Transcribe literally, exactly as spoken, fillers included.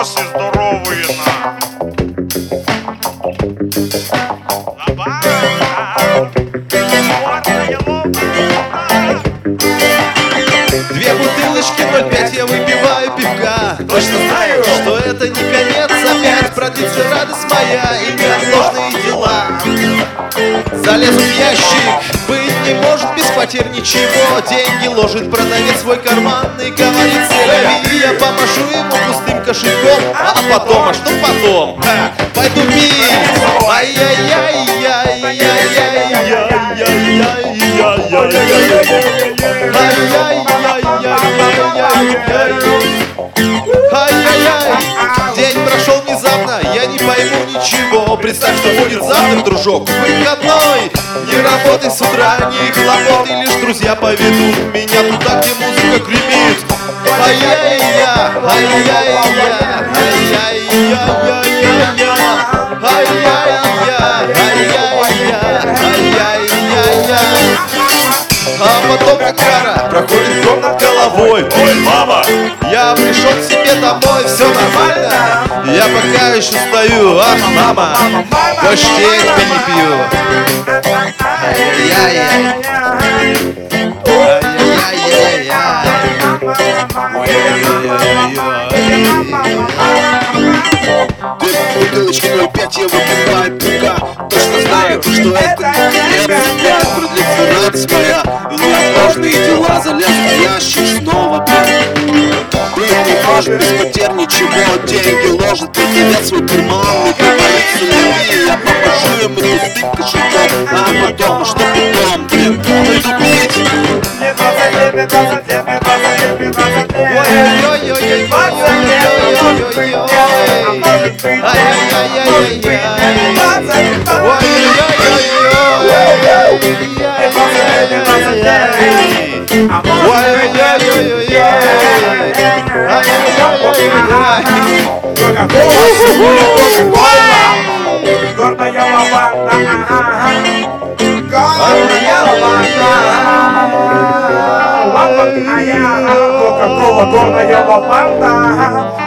колбасы здоровые, на. Две бутылочки ноль пять я выпиваю пивка. Точно знаю, что это не конец, опять продлится радость моя и неотложные дела. Залезу в ящик, быть не может без потерь ничего. Деньги ложит продавец свой карманный, говорит селяви. Я помашу ему пустым кошельком, а потом, а что потом? Ха, пойду пить. Ай-яй-яй, день прошел внезапно, я не пойму ничего. Представь, что будет завтра, дружок, выходной. Не работай с утра, ни хлопоты, лишь друзья поведут меня туда, где музыка гремит. Ай-яй-яй, ай-яй-яй, ай-яй-яй, ай-яй-яй, ай-яй-яй, ай-яй-яй. А потом как кара проходит гром над головой. Ой, мама, я пришел к себе домой, все нормально. Я пока еще стою, ах, мама, больше я тебя не пью. Ай-яй-яй, Две бутылочки ноль пять я выпиваю пивка. Точно знаю, что это не конец, продлится радость моя и неотложные дела. Залез в ящик снова, быть не может без потерь ничего. Деньги ложит продавец свой карман и говорит селяви. Я помашу ему пустым кошельком, а потом, что потом, блин, пойду пить. ой-ой-ой-ой-ой-ой-ой-ой-ой, ай-яй-яй-яй-яй-яй, Горная лопата, горная лопата, лопата, кока-кола, горная лопата.